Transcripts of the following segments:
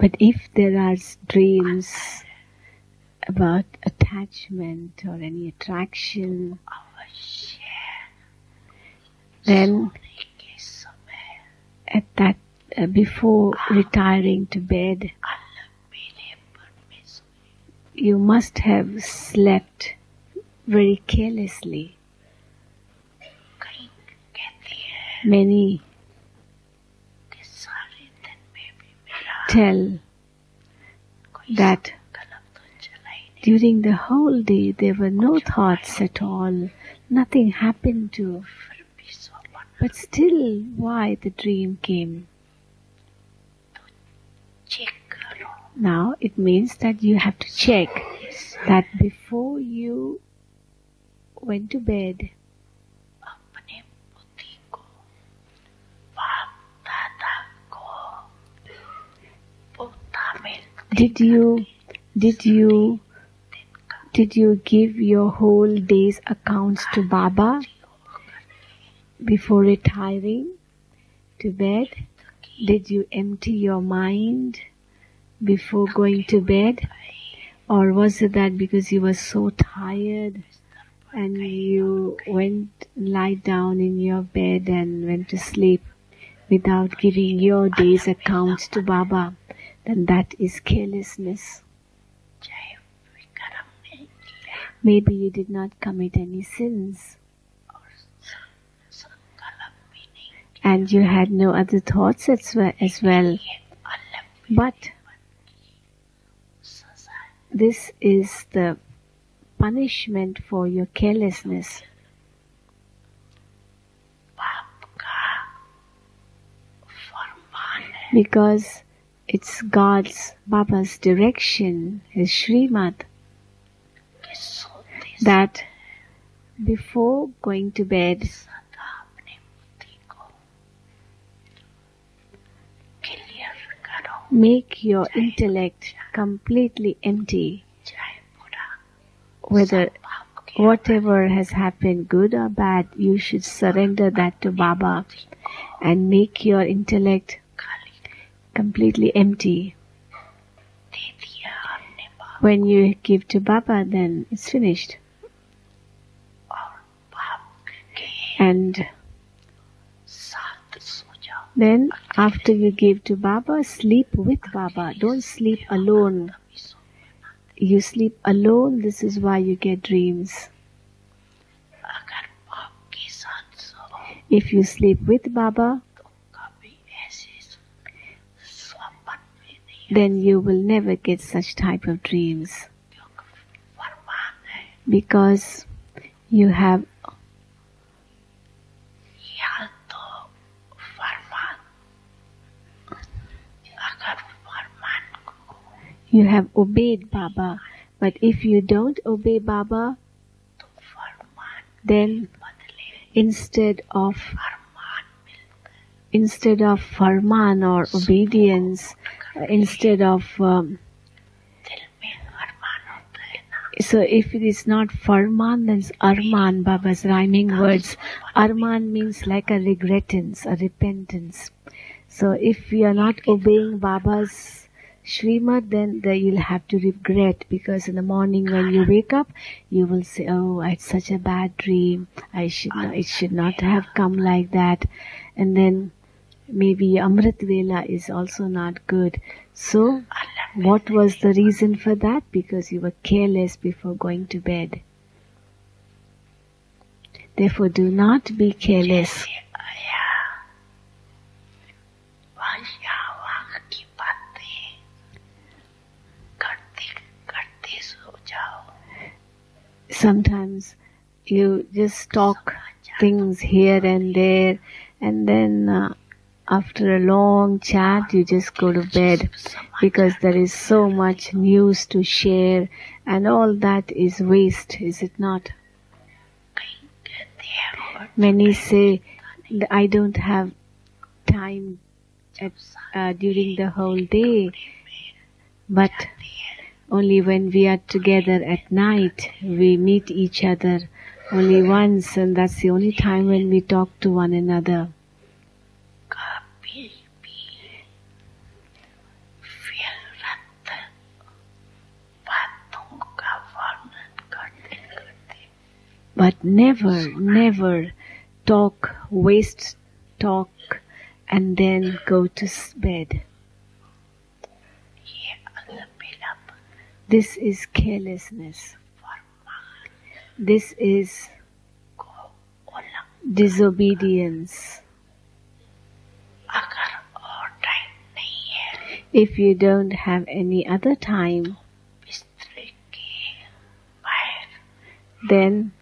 But if there are dreams about attachment or any attraction, then at that before retiring to bed, you must have slept very carelessly. Many tell that during the whole day there were no thoughts at all, nothing happened to. But still, why the dream came? Now it means that you have to check that before you went to bed, did you give your whole day's accounts to Baba before retiring to bed? Did you empty your mind before going to bed? Or was it that because you were so tired and you lied down in your bed and went to sleep without giving your day's accounts to Baba? Then that is carelessness. Maybe you did not commit any sins and you had no other thoughts as well. But this is the punishment for your carelessness. Because it's Baba's direction, his Srimad, that before going to bed, make your intellect completely empty. Whatever has happened, good or bad, you should surrender that to Baba and make your intellect completely empty. When you give to Baba, then it's finished. And then after you give to Baba, sleep with Baba. Don't sleep alone. You sleep alone, this is why you get dreams. If you sleep with Baba, then you will never get such type of dreams. Because you have obeyed Baba. But if you don't obey Baba, then instead of farman or obedience, instead of so if it is not farman, then it's arman, Baba's rhyming words. Arman means like a regretance, a repentance. So if you are not obeying Baba's Srimad, then you'll have to regret, because in the morning when you wake up, you will say, oh, I had such a bad dream. It should not have come like that. And then maybe Amrit Vela is also not good. So, what was the reason for that? Because you were careless before going to bed. Therefore, do not be careless. Sometimes you just talk things here and there, and then after a long chat you just go to bed, because there is so much news to share, and all that is waste, is it not? Many say, I don't have time during the whole day, but only when we are together at night, we meet each other only once, and that's the only time when we talk to one another. But never waste talk and then go to bed. This is carelessness. This is disobedience. If you don't have any other time, then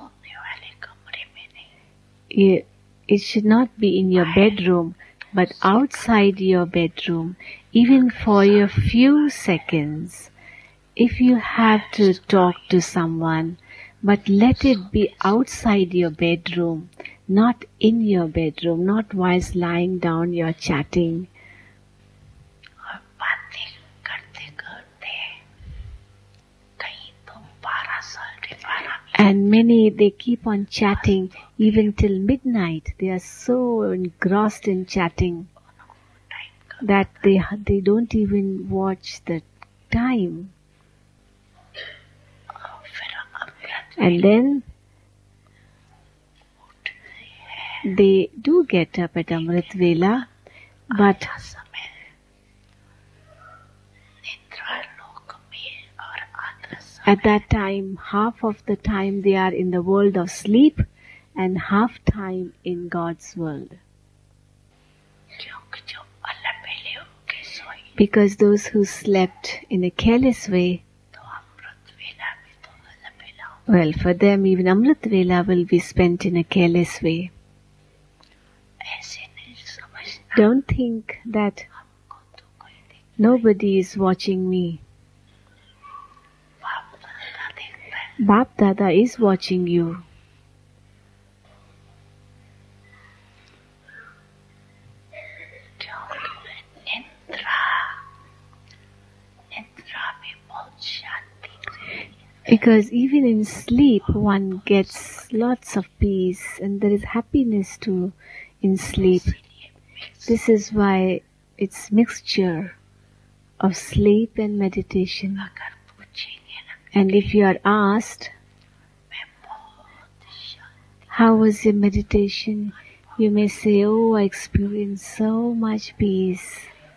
it should not be in your bedroom, but outside your bedroom, even for a few seconds. If you have to talk to someone, but let it be outside your bedroom, not in your bedroom, not whilst lying down you're chatting. And many, they keep on chatting even till midnight. They are so engrossed in chatting that they don't even watch the time. And then they do get up at Amrit Vela, but at that time, half of the time they are in the world of sleep and half time in God's world. Because those who slept in a careless way, well, for them even Amrit Vela will be spent in a careless way. Don't think that nobody is watching me. Bap Dada is watching you. Because even in sleep one gets lots of peace and there is happiness too in sleep. This is why it's mixture of sleep and meditation. And if you are asked, how was your meditation? You may say, oh, I experienced so much peace.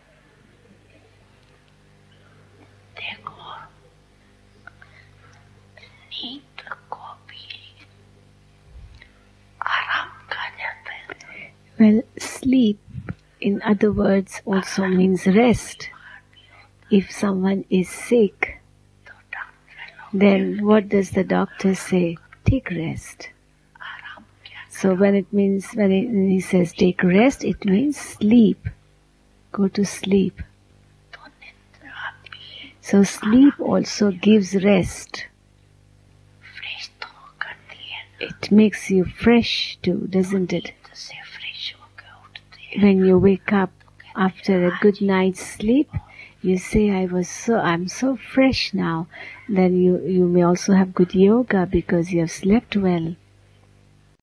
Well, sleep, in other words, also means rest. If someone is sick, then what does the doctor say? Take rest. So when he says take rest, it means sleep. Go to sleep. So sleep also gives rest. It makes you fresh too, doesn't it? When you wake up after a good night's sleep, you say, I'm so fresh now. Then you may also have good yoga because you have slept well.